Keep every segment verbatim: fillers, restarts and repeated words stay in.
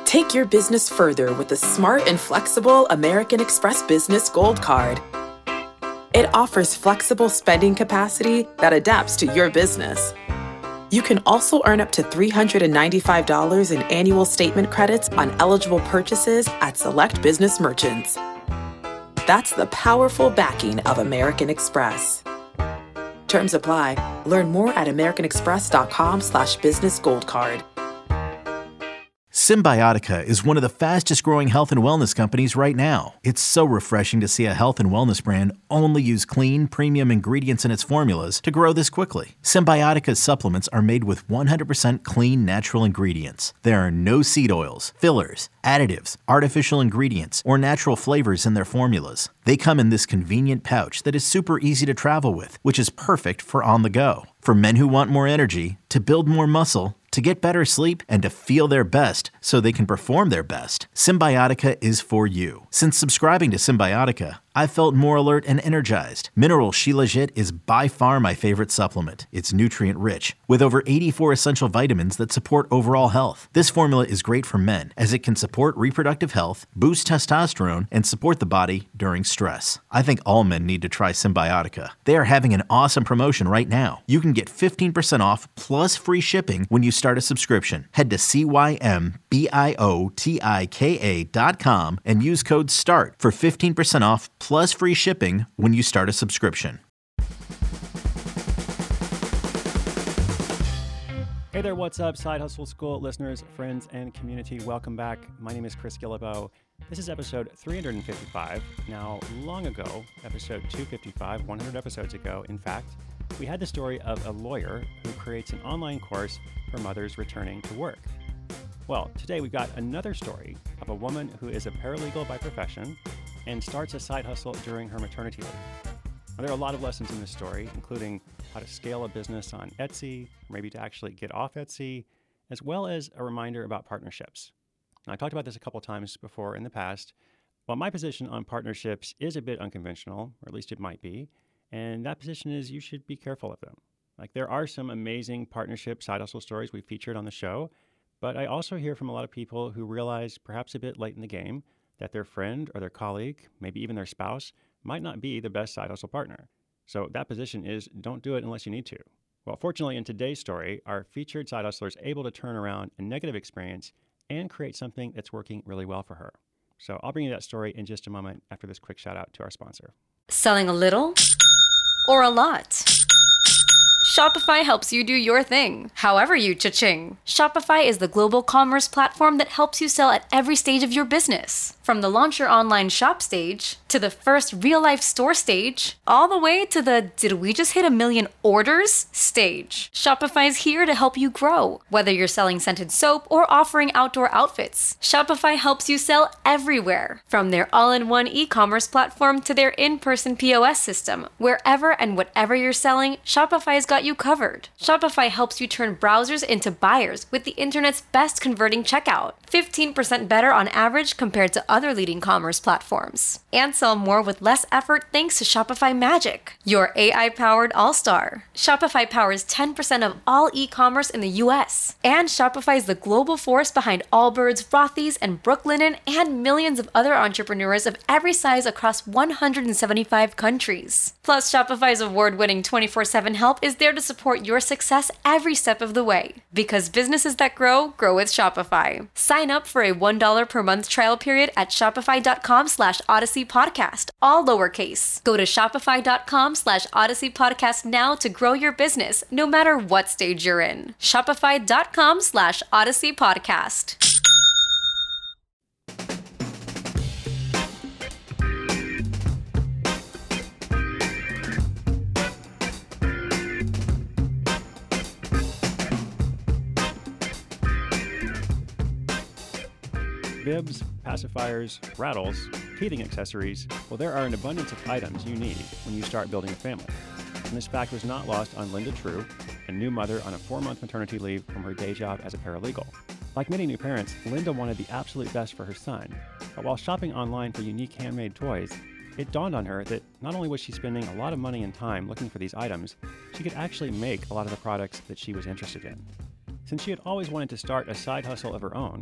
Take your business further with the smart and flexible American Express Business Gold Card. It offers flexible spending capacity that adapts to your business. You can also earn up to three hundred ninety-five dollars in annual statement credits on eligible purchases at select business merchants. That's the powerful backing of American Express. Terms apply. Learn more at americanexpress.com slash business gold card. Symbiotica is one of the fastest growing health and wellness companies right now. It's so refreshing to see a health and wellness brand only use clean, premium ingredients in its formulas to grow this quickly. Symbiotica's supplements are made with one hundred percent clean, natural ingredients. There are no seed oils, fillers, additives, artificial ingredients, or natural flavors in their formulas. They come in this convenient pouch that is super easy to travel with, which is perfect for on the go. For men who want more energy, to build more muscle, to get better sleep, and to feel their best so they can perform their best, Symbiotica is for you. Since subscribing to Symbiotica, I've felt more alert and energized. Mineral Shilajit is by far my favorite supplement. It's nutrient-rich, with over eighty-four essential vitamins that support overall health. This formula is great for men, as it can support reproductive health, boost testosterone, and support the body during stress. I think all men need to try Symbiotica. They are having an awesome promotion right now. You can get fifteen percent off plus free shipping when you start a subscription. Head to C-Y-M-B-I-O-T-I-K-A dot com and use code START for fifteen percent off plus free shipping when you start a subscription. Hey there, what's up, Side Hustle School listeners, friends, and community? Welcome back. My name is Chris Guillebeau. This is episode three hundred fifty-five. Now, long ago, episode two fifty-five, one hundred episodes ago, in fact, we had the story of a lawyer who creates an online course for mothers returning to work. Well, today we've got another story of a woman who is a paralegal by profession and starts a side hustle during her maternity leave. Now, there are a lot of lessons in this story, including how to scale a business on Etsy, or maybe to actually get off Etsy, as well as a reminder about partnerships. Now, I talked about this a couple times before in the past. Well, my position on partnerships is a bit unconventional, or at least it might be, and that position is you should be careful of them. Like, there are some amazing partnership side hustle stories we've featured on the show, but I also hear from a lot of people who realize, perhaps a bit late in the game, that their friend or their colleague, maybe even their spouse, might not be the best side hustle partner. So that position is don't do it unless you need to. Well, fortunately, in today's story, our featured side hustler is able to turn around a negative experience and create something that's working really well for her. So I'll bring you that story in just a moment after this quick shout out to our sponsor. Selling a little or a lot? Shopify helps you do your thing, however you cha-ching. Shopify is the global commerce platform that helps you sell at every stage of your business. From the launch your online shop stage, to the first real-life store stage, all the way to the did we just hit a million orders stage. Shopify's here to help you grow. Whether you're selling scented soap or offering outdoor outfits, Shopify helps you sell everywhere. From their all-in-one e-commerce platform to their in-person P O S system, wherever and whatever you're selling, Shopify's got you covered. Shopify helps you turn browsers into buyers with the internet's best converting checkout. fifteen percent better on average compared to other leading commerce platforms. And sell more with less effort thanks to Shopify Magic, your A I-powered all-star. Shopify powers ten percent of all e-commerce in the U S. And Shopify is the global force behind Allbirds, Rothy's, and Brooklinen, and millions of other entrepreneurs of every size across one hundred seventy-five countries. Plus, Shopify's award-winning twenty-four seven help is there to support your success every step of the way. Because businesses that grow, grow with Shopify. Sign up for a one dollar per month trial period at shopify.com slash Odyssey Podcast, all lowercase. Go to shopify.com slash Odyssey Podcast now to grow your business, no matter what stage you're in. Shopify.com slash Odyssey Podcast. Bibs, pacifiers, rattles, teething accessories, well, there are an abundance of items you need when you start building a family. And this fact was not lost on Linda True, a new mother on a four-month maternity leave from her day job as a paralegal. Like many new parents, Linda wanted the absolute best for her son, but while shopping online for unique handmade toys, it dawned on her that not only was she spending a lot of money and time looking for these items, she could actually make a lot of the products that she was interested in. Since she had always wanted to start a side hustle of her own,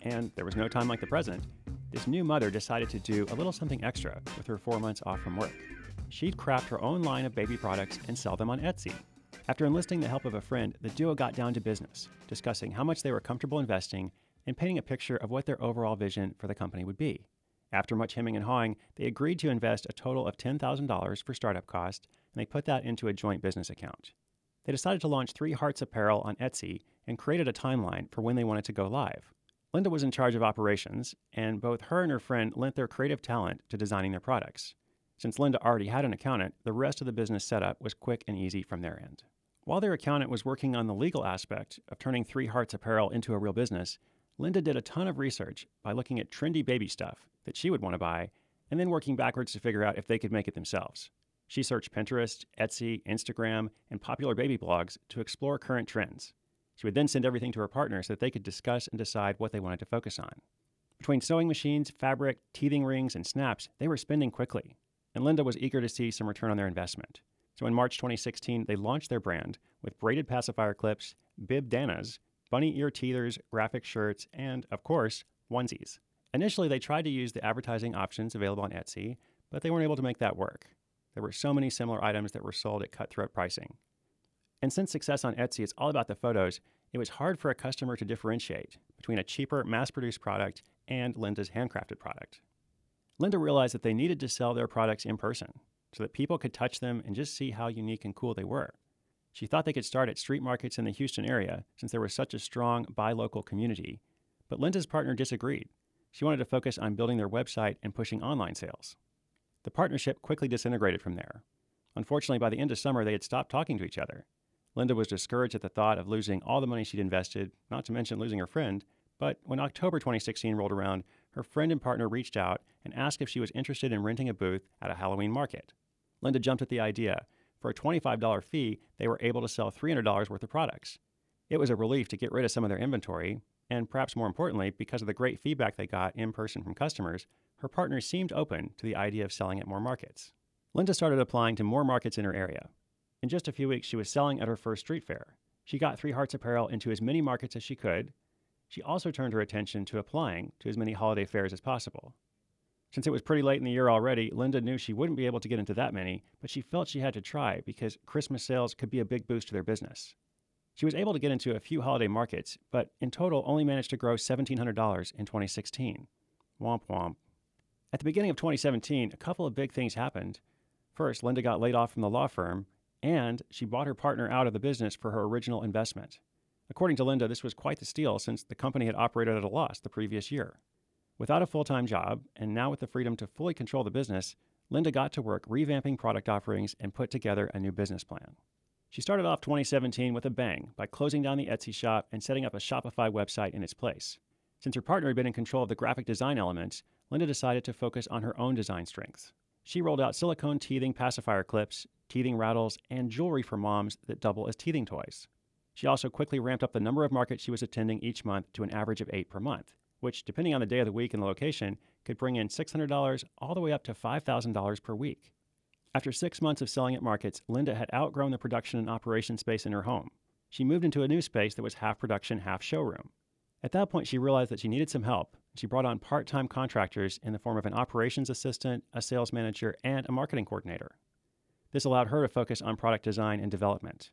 and there was no time like the present, this new mother decided to do a little something extra with her four months off from work. She'd craft her own line of baby products and sell them on Etsy. After enlisting the help of a friend, the duo got down to business, discussing how much they were comfortable investing and painting a picture of what their overall vision for the company would be. After much hemming and hawing, they agreed to invest a total of ten thousand dollars for startup cost, and they put that into a joint business account. They decided to launch Three Hearts Apparel on Etsy and created a timeline for when they wanted to go live. Linda was in charge of operations, and both her and her friend lent their creative talent to designing their products. Since Linda already had an accountant, the rest of the business setup was quick and easy from their end. While their accountant was working on the legal aspect of turning Three Hearts Apparel into a real business, Linda did a ton of research by looking at trendy baby stuff that she would want to buy, and then working backwards to figure out if they could make it themselves. She searched Pinterest, Etsy, Instagram, and popular baby blogs to explore current trends. She would then send everything to her partner so that they could discuss and decide what they wanted to focus on. Between sewing machines, fabric, teething rings, and snaps, they were spending quickly, and Linda was eager to see some return on their investment. So in March twenty sixteen, they launched their brand with braided pacifier clips, bib danas, bunny ear teethers, graphic shirts, and, of course, onesies. Initially, they tried to use the advertising options available on Etsy, but they weren't able to make that work. There were so many similar items that were sold at cutthroat pricing. And since success on Etsy is all about the photos, it was hard for a customer to differentiate between a cheaper, mass-produced product and Linda's handcrafted product. Linda realized that they needed to sell their products in person so that people could touch them and just see how unique and cool they were. She thought they could start at street markets in the Houston area since there was such a strong buy local community, but Linda's partner disagreed. She wanted to focus on building their website and pushing online sales. The partnership quickly disintegrated from there. Unfortunately, by the end of summer, they had stopped talking to each other. Linda was discouraged at the thought of losing all the money she'd invested, not to mention losing her friend, but when October twenty sixteen rolled around, her friend and partner reached out and asked if she was interested in renting a booth at a Halloween market. Linda jumped at the idea. For a twenty-five dollars fee, they were able to sell three hundred dollars worth of products. It was a relief to get rid of some of their inventory, and perhaps more importantly, because of the great feedback they got in person from customers, her partner seemed open to the idea of selling at more markets. Linda started applying to more markets in her area. In just a few weeks, she was selling at her first street fair. She got Three Hearts Apparel into as many markets as she could. She also turned her attention to applying to as many holiday fairs as possible. Since it was pretty late in the year already, Linda knew she wouldn't be able to get into that many, but she felt she had to try because Christmas sales could be a big boost to their business. She was able to get into a few holiday markets, but in total only managed to grow one thousand seven hundred dollars in twenty sixteen. Womp womp. At the beginning of twenty seventeen, a couple of big things happened. First, Linda got laid off from the law firm, and she bought her partner out of the business for her original investment. According to Linda, this was quite the steal since the company had operated at a loss the previous year. Without a full-time job, and now with the freedom to fully control the business, Linda got to work revamping product offerings and put together a new business plan. She started off twenty seventeen with a bang by closing down the Etsy shop and setting up a Shopify website in its place. Since her partner had been in control of the graphic design elements, Linda decided to focus on her own design strengths. She rolled out silicone teething pacifier clips, teething rattles, and jewelry for moms that double as teething toys. She also quickly ramped up the number of markets she was attending each month to an average of eight per month, which, depending on the day of the week and the location, could bring in six hundred dollars all the way up to five thousand dollars per week. After six months of selling at markets, Linda had outgrown the production and operation space in her home. She moved into a new space that was half production, half showroom. At that point, she realized that she needed some help. She brought on part-time contractors in the form of an operations assistant, a sales manager, and a marketing coordinator. This allowed her to focus on product design and development.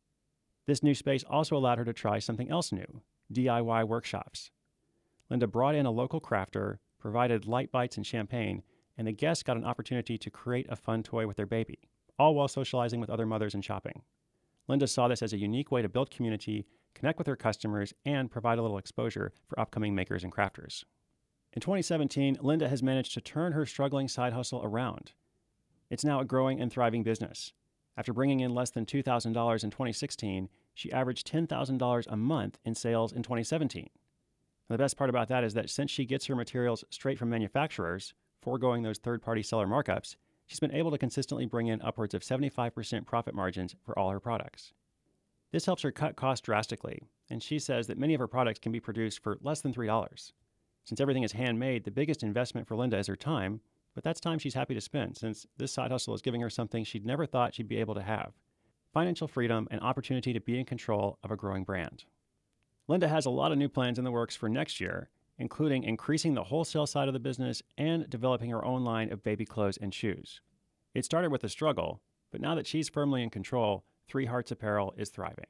This new space also allowed her to try something else new, D I Y workshops. Linda brought in a local crafter, provided light bites and champagne, and the guests got an opportunity to create a fun toy with their baby, all while socializing with other mothers and shopping. Linda saw this as a unique way to build community, connect with her customers, and provide a little exposure for upcoming makers and crafters. In twenty seventeen, Linda has managed to turn her struggling side hustle around. It's now a growing and thriving business. After bringing in less than two thousand dollars in twenty sixteen, she averaged ten thousand dollars a month in sales in twenty seventeen. The best part about that is that since she gets her materials straight from manufacturers, foregoing those third-party seller markups, she's been able to consistently bring in upwards of seventy-five percent profit margins for all her products. This helps her cut costs drastically, and she says that many of her products can be produced for less than three dollars. Since everything is handmade, the biggest investment for Linda is her time, but that's time she's happy to spend since this side hustle is giving her something she'd never thought she'd be able to have: financial freedom and opportunity to be in control of a growing brand. Linda has a lot of new plans in the works for next year, including increasing the wholesale side of the business and developing her own line of baby clothes and shoes. It started with a struggle, but now that she's firmly in control, Three Hearts Apparel is thriving.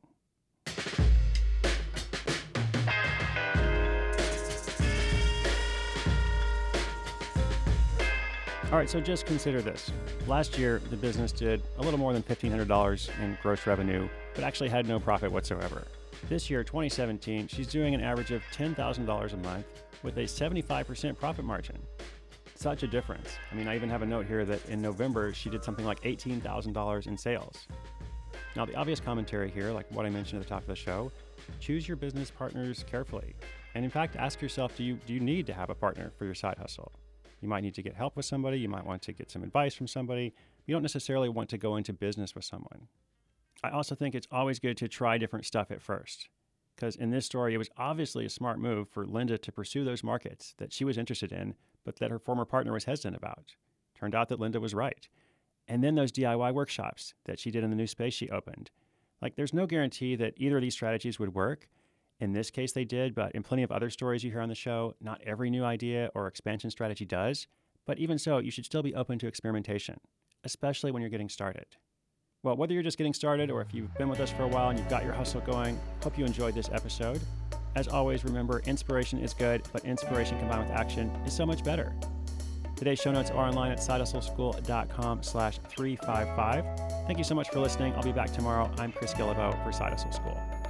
All right, so just consider this. Last year, the business did a little more than fifteen hundred dollars in gross revenue, but actually had no profit whatsoever. This year, twenty seventeen, she's doing an average of ten thousand dollars a month with a seventy-five percent profit margin. Such a difference. I mean, I even have a note here that in November, she did something like eighteen thousand dollars in sales. Now, the obvious commentary here, like what I mentioned at the top of the show, choose your business partners carefully. And in fact, ask yourself, do you, do you need to have a partner for your side hustle? You might need to get help with somebody. You might want to get some advice from somebody. You don't necessarily want to go into business with someone. I also think it's always good to try different stuff at first, because in this story, it was obviously a smart move for Linda to pursue those markets that she was interested in, but that her former partner was hesitant about. Turned out that Linda was right. And then those D I Y workshops that she did in the new space she opened. Like, there's no guarantee that either of these strategies would work. In this case, they did, but in plenty of other stories you hear on the show, not every new idea or expansion strategy does. But even so, you should still be open to experimentation, especially when you're getting started. Well, whether you're just getting started or if you've been with us for a while and you've got your hustle going, hope you enjoyed this episode. As always, remember, inspiration is good, but inspiration combined with action is so much better. Today's show notes are online at sidehustleschool.com slash 355. Thank you so much for listening. I'll be back tomorrow. I'm Chris Guillebeau for Side Hustle School.